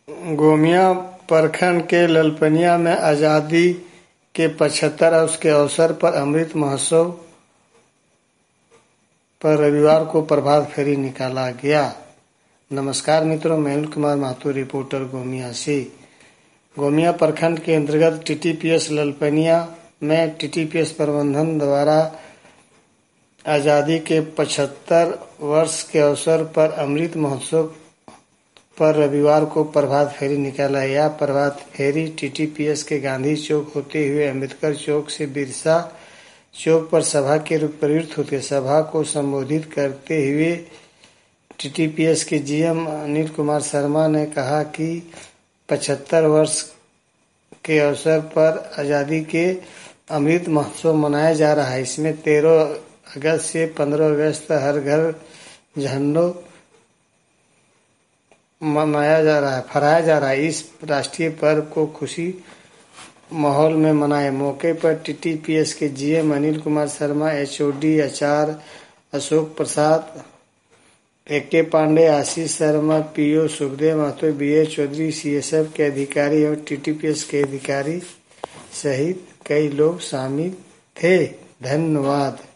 गोमिया प्रखंड के ललपनिया में आजादी के 75 और उसके अवसर पर अमृत महोत्सव पर रविवार को प्रभात फेरी निकाला गया। नमस्कार मित्रों, मैं अनिल कुमार महतो, रिपोर्टर गोमिया से। गोमिया प्रखंड के अंतर्गत टीटीपीएस ललपनिया में टीटीपीएस प्रबंधन द्वारा आजादी के 75 वर्ष के अवसर पर अमृत महोत्सव पर रविवार को प्रभात फेरी निकाला गया। प्रभात फेरी टीटीपीएस के गांधी चौक होते हुए अम्बेडकर चौक से बिरसा चौक पर सभा के रूप प्रवृत्त होते। सभा को संबोधित करते हुए टीटीपीएस के जीएम अनिल कुमार शर्मा ने कहा कि 75 वर्ष के अवसर पर आजादी के अमृत महोत्सव मनाया जा रहा है। इसमें 13 अगस्त से 15 अगस्त हर घर झंडों फहराया जा रहा है। इस राष्ट्रीय पर्व को खुशी माहौल में मनाए। मौके पर टीटीपीएस के GM Anil Kumar Sharma, HOD Acharya Ashok Prasad, AK Pandey, Ashish Sharma, PO Sukhdev Mahato, BA Chaudhary, CSF के अधिकारी और टीटीपीएस के अधिकारी सहित कई लोग शामिल थे। धन्यवाद।